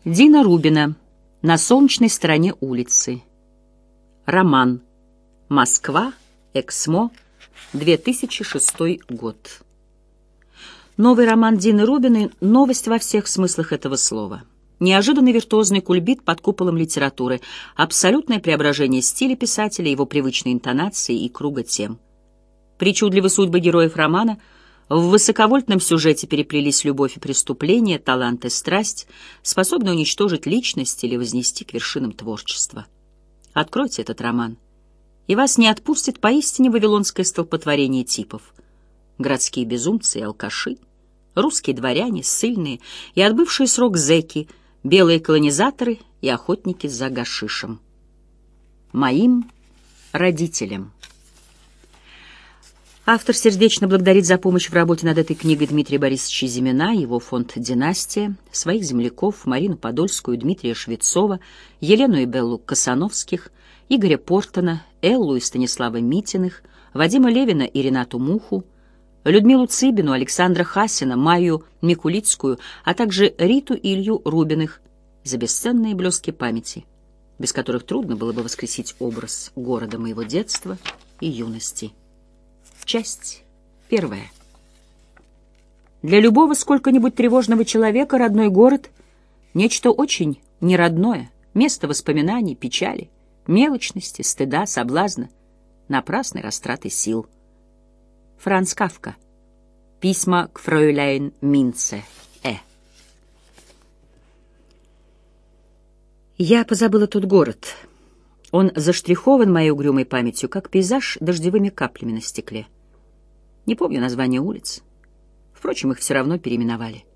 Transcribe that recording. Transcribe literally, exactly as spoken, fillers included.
Дина Рубина. «На солнечной стороне улицы». Роман. Москва. Эксмо. две тысячи шестой год. Новый роман Дины Рубиной — новость во всех смыслах этого слова. Неожиданный виртуозный кульбит под куполом литературы, абсолютное преображение стиля писателя, его привычной интонации и круга тем. Причудливы судьбы героев романа. В высоковольтном сюжете переплелись любовь и преступление, талант и страсть, способны уничтожить личность или вознести к вершинам творчества. Откройте этот роман, и вас не отпустит поистине вавилонское столпотворение типов. Городские безумцы и алкаши, русские дворяне, ссыльные и отбывшие срок зэки, белые колонизаторы и охотники за гашишем. Моим родителям. Автор сердечно благодарит за помощь в работе над этой книгой Дмитрия Борисовича Зимина, его фонд «Династия», своих земляков Марину Подольскую, Дмитрия Швецова, Елену и Беллу Косановских, Игоря Портона, Эллу и Станислава Митиных, Вадима Левина и Ренату Муху, Людмилу Цыбину, Александра Хасина, Майю Микулицкую, а также Риту и Илью Рубиных за бесценные блески памяти, без которых трудно было бы воскресить образ города моего детства и юности. Часть первая. Для любого сколько-нибудь тревожного человека родной город — нечто очень неродное, место воспоминаний, печали, мелочности, стыда, соблазна, напрасной растраты сил. Франц Кафка. Письма к фройляйн Минце. Э. Я позабыла тот город. Он заштрихован моей угрюмой памятью, как пейзаж дождевыми каплями на стекле. Не помню названия улиц. Впрочем, их все равно переименовали.